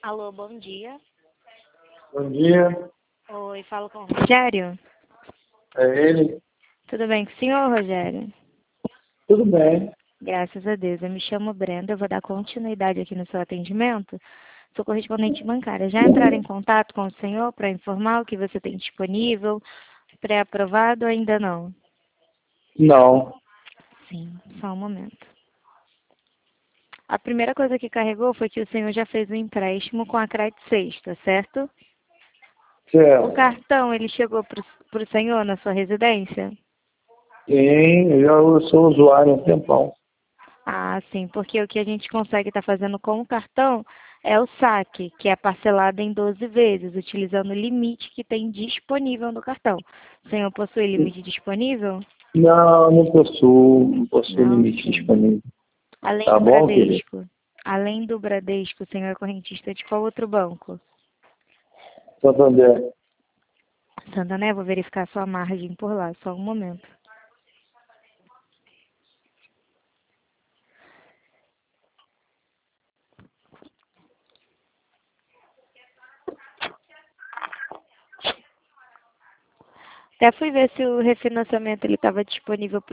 Alô, bom dia. Bom dia, Oi, falo com o Rogério. é ele. Tudo bem com o senhor, Rogério? Tudo bem? Graças a Deus. Eu me chamo Brenda, eu vou dar continuidade aqui no seu atendimento. Sou correspondente bancária. Já entraram em contato com o senhor para informar o que você tem disponível, pré-aprovado ou ainda não? Não. Sim, só um momento. A primeira coisa que carregou foi que o senhor já fez um empréstimo com a Credit Sexta, certo? O Certo. cartão, ele chegou para o senhor na sua residência? Sim, eu sou usuário há um tempão. Ah, sim, porque o que a gente consegue estar fazendo com o cartão é o saque, que é parcelado em 12 vezes, utilizando o limite que tem disponível no cartão. O senhor possui limite disponível? Não, não possuo Não, limite sim. disponível. Além Tá do bom, querido? Bradesco. Além do Bradesco, o senhor é correntista de qual outro banco? Santander. Santander, vou verificar sua margem por lá, só um momento. Até fui ver se o refinanciamento ele estava disponível